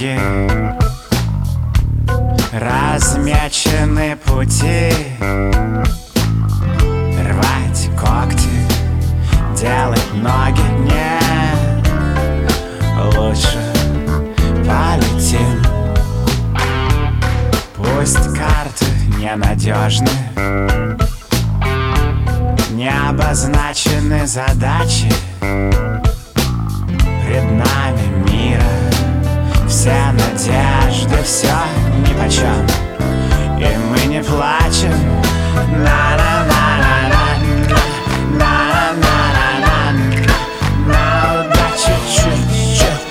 ноги, размечены пути. Рвать когти, делать ноги нет. Лучше полетим. Пусть карты ненадежны, не обозначены задачи. Пред нами мира все надежды, все нипочем, и мы не плачем. На удачу чуть-чуть.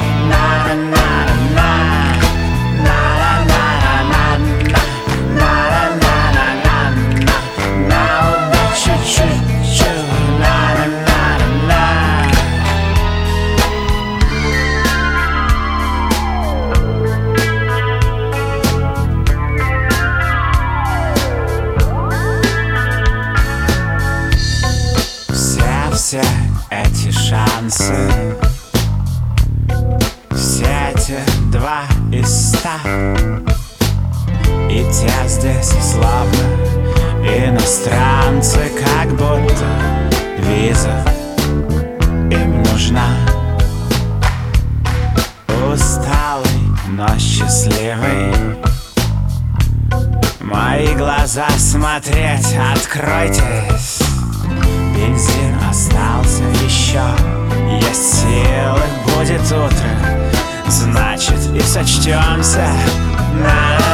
На удачу чуть-чуть. Все эти шансы, все эти 2 из 100, и те здесь словно иностранцы, как будто виза им нужна. Усталый, но счастливый, мои глаза смотреть, откройтесь. Бензин остался еще, есть силы, будет утро, значит и сочтемся.